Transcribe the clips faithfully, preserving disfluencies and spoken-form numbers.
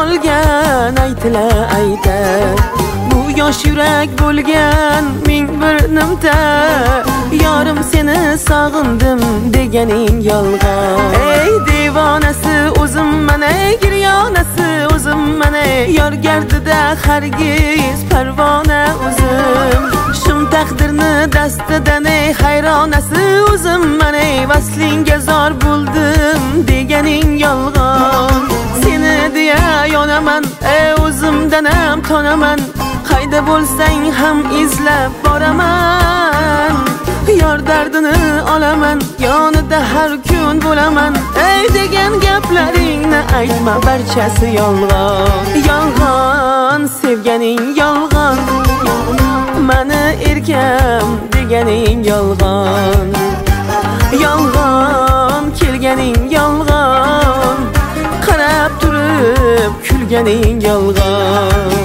qolgan aytila ayta bu yosh yurak bo'lgan ming bir nimta yorim seni sog'indim deganing yolg'on ey devonasi o'zim mana giryonasi o'zim mana yor gardida hargiz parvona o'zim shum taqdirni dastidan ey hayronasi o'zim mana vaslingga zor bo'ldim deganing yolg'on seni deya yonaman ey o'zimdan ham tonaman qayda bo'lsang ham izlab boraman yor dardini olaman yonida har kun bo'laman ey degan gaplaringni aytma barchasi yolg'on yolg'on sevganing yolg'on mani erkam deganing yolg'on yolg'on kelganing yolg'on qarab turib kulganing yolg'on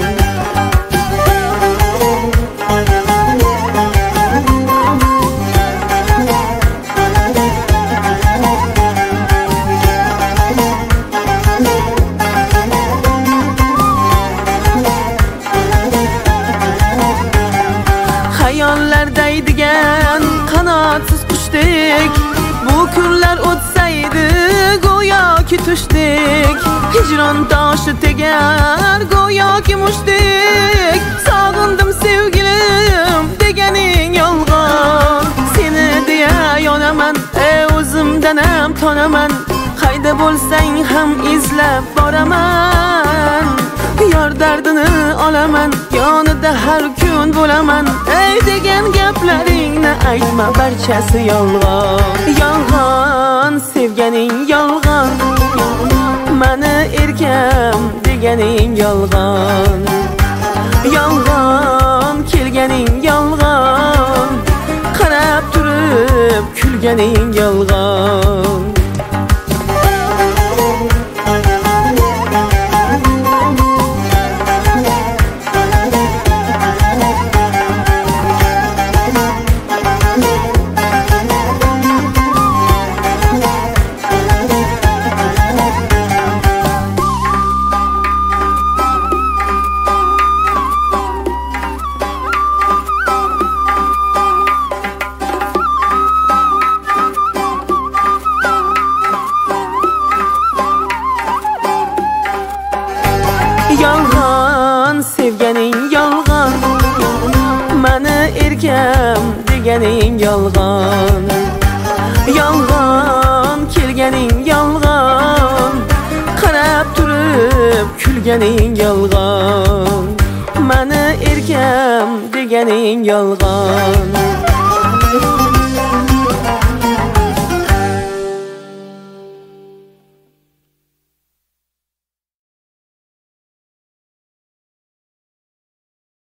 hayollardaydigan qanotsiz qushdek bu kunlar o'tsaydi go'yoki tushdek hijron toshi tegar go'yoki mushdek sog'indim sevgilim deganing yolg'on seni deya yonaman ey o'zimdan ham tonaman qayda bo'lsang ham izlab boraman yor dardini olaman yonida har kun bo'laman ey degan gaplaringni aytma barchasi yolg'on yolg'on sevganing yolg'on mani erkam deganing yolg'on yolg'on kelganing yolg'on qarab turib kulganing yolg'on yolg'on sevganing yolg'on mani erkam deganing yolg'on yolg'on kelganing yolg'on qarab turib kulganing yolg'on mani erkam deganing yolg'on